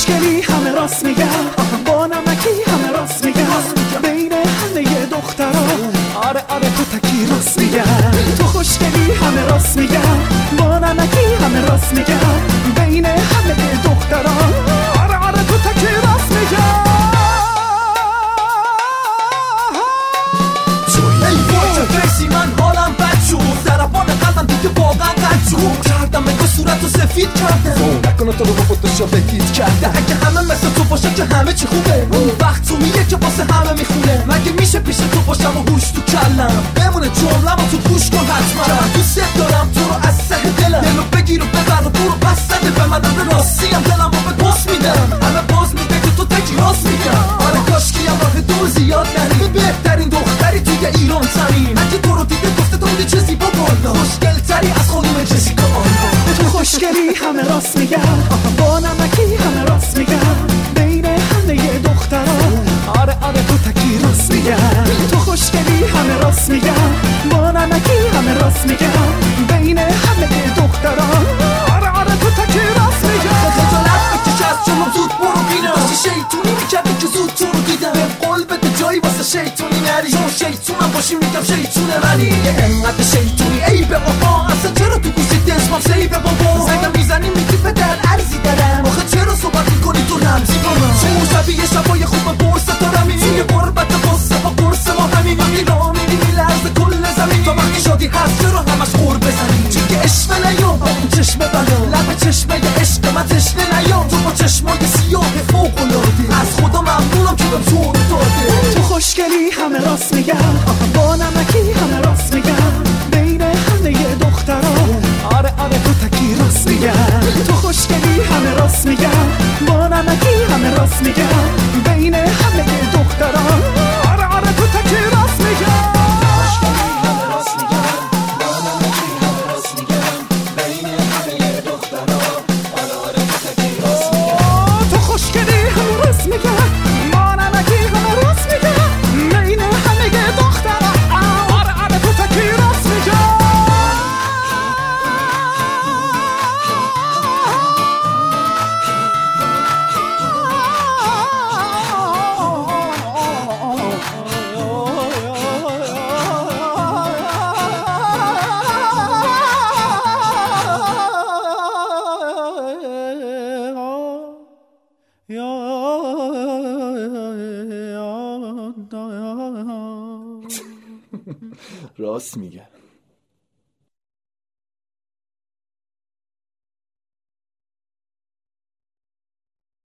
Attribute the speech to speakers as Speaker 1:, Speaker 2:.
Speaker 1: خوشگلی همه راست میگن، با نمکی همه راست میگن، بین همه دخترا آره آره تو تکی راست میگن. تو خوشگلی همه راست میگن، با نمکی همه راست میگن، بین همه دخترا آره آره تو تکی راست میگن.
Speaker 2: من حالم بد شد، ضربان قلبم دیگه واقعا قد شد، کردم به صورتو سفید کردم، نکنه تو رو با فتوشاپ ادیت کردم. اگه همه مثل تو باشه که همه چی خوبه، اون وقت تو میگه که واسه همه میخونه. مگه میشه پیش تو باشم و هوش تو کلم، بمونه جمله‌مو تو گوش کن حتما. دوست دارم تو رو از ته دلم، دلو بگیر و ببر و برو پس زده به مدد راستیم، دلم رو به پاس میدم. همه باز میگه که تو تکی راست میگم. آره کاشکی هم راه دور زیاد نری، بهترین دختری توی ایران زمین. اگه تو رو دیده گفته تو بودی چه زیبا بالا، خوشگل‌تری از خانم جسیکا آلبا.
Speaker 1: تو خوشگلی همه راست میگن، با نمکی همه راست میگن، بین همه دخترا آره آره تو تکی راست میگن. تو خوشگلی همه راست میگن، با نمکی همه راست میگن، بین همه دخترا آره آره تو تکی راست میگن.
Speaker 2: خجالت بکش از جلوم زود برو بینم، داشتی شیطونی میکردی که زود تو رو دیدم. به قول بده جایی واسه شیطونی نری، چون شیطونم باشی میگم شیطونه ولی یه انقدر شیطونی ای به بابا. اصلا چرا تو گوشی اسمم سیبه بابا، زنگم میزنی میگی پدر ارزی دارم. آخه چرا صحبت میکنی تو رمزی با من؟ چون شبیه شبای خوب من برس دارمی، توی قربت قصه با قرص ما همین میرا میری میلرزه کل زمین. تا وقتی شادی هست چرا همش قور بزنی؟ چون که عشق نیام با اون چشم بلا، لب چشمه عشق من تشنه نیام. تو با چشمای سیاه فوق‌العاده، از خدا ممنونم که بهم تو رو داده.
Speaker 1: تو خوشگلی همه راست میگن، با نمکی همه راست میگن، بین همه دخترا آره آره تو تکی راست میگن. تو خوشگلی همه راست میگن، با نمکی همه راست میگن، بین همه دخترا آره آره تو تکی راست میگن.
Speaker 2: خوشگلی همه راست میگن، با نمکی همه راست میگن، بین همه دخترا آره آره تو تکی راست میگن.
Speaker 1: تو خوشگلی همه راست میگن، با نمکی همه راست میگن، بین همه دخترا آره آره تو تکی راست میگن.
Speaker 3: راست میگه.